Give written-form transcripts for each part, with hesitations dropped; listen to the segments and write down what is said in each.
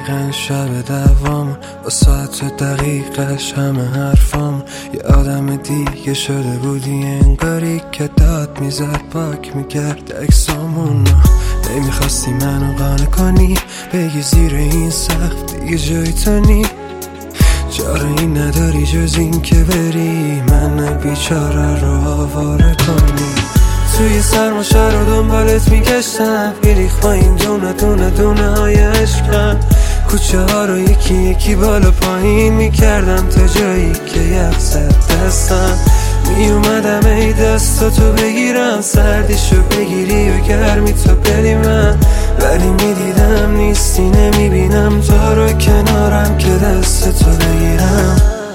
دقیقا شب دوام با ساعت دقیقش همه حرفام یه آدم دیگه شده بودی، انگاری که داد میزد پاک میکرد اکسامون. نمیخواستی منو قانع کنی، بگی زیر این سقف دیگه جای تو نی. چاره این نداری جز این که بری من بیچاره رو آواره کنی. توی سرما شهر رو دنبالت میگشتم، میریخ با این دونه های عشقم. کوچه ها رو یکی یکی بالا پایین میکردم تا جایی که یخ زد دستم. میومدم ای دستاتو بگیرم، سردیشو بگیری و گرمی تو بدی من. ولی میدیدم نیستی، نمیبینم تو رو کنارم که دستتو بگیرم.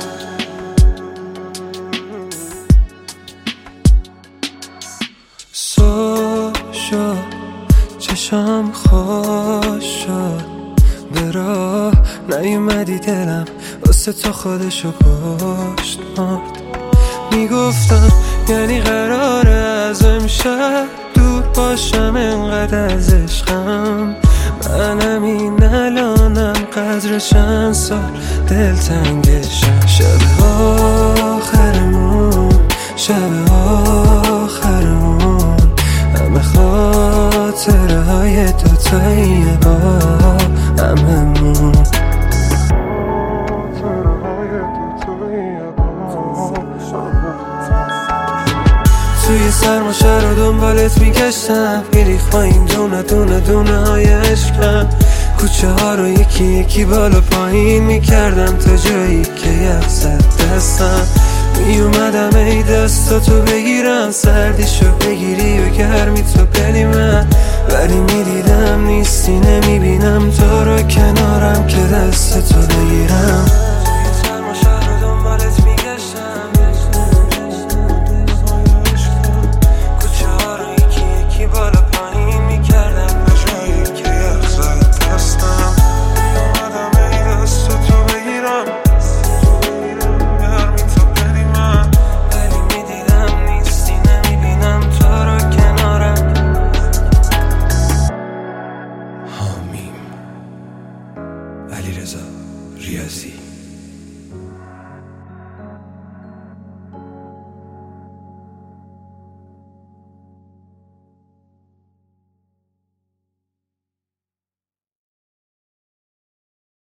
شد چشم خوش شد، به راه نیومدی دلم واسه تو خودشو کشت مرد. میگفتم یعنی قراره از امشب دور باشم، انقدر از عشقم. منم این الانم قدر چند سال دلتنگشم. شب آخرمون همه خاطره های دوتایی با هممون. توی سرما شهر رو دنبالت میگشتم، میریخ با این دونه های عشقم. کوچه ها رو یکی یکی بالا پایین میکردم تا جایی که یخ زد دستم. میومدم ای دستاتو بگیرم، سردیشو بگیری و گرمی تو بدی من. ولی میدیدم نیستی، نمیبینم تو رو کنارم که دستتو بگیرم. علیرضا ریاضی.